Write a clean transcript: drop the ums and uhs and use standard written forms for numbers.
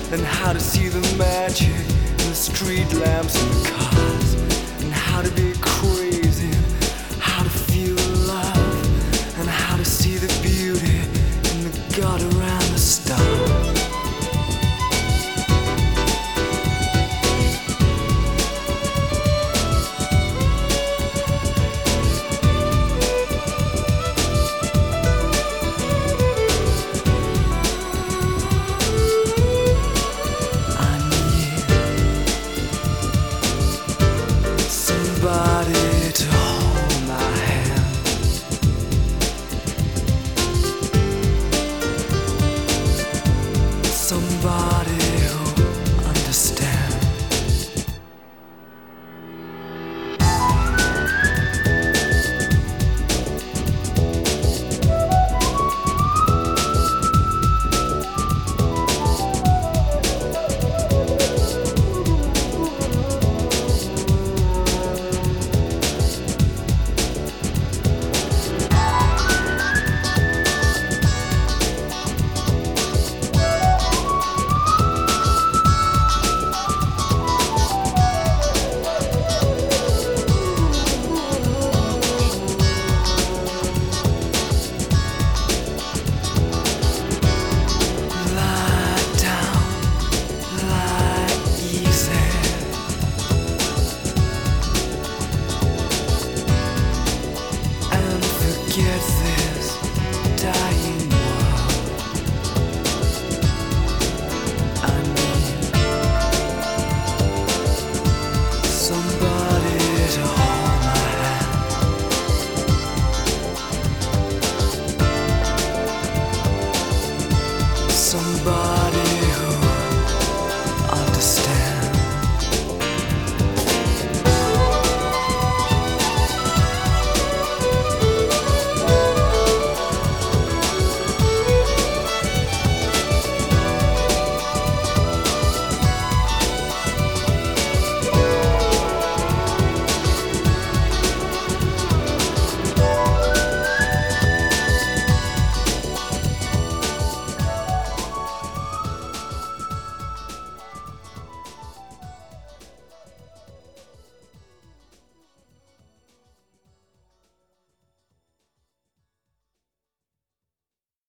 and how to see the magic in the street lamps and the cars, and how to be crazy, and how to feel love, and how to see the beauty in the God around the stars. Somebody to hold my hand, somebody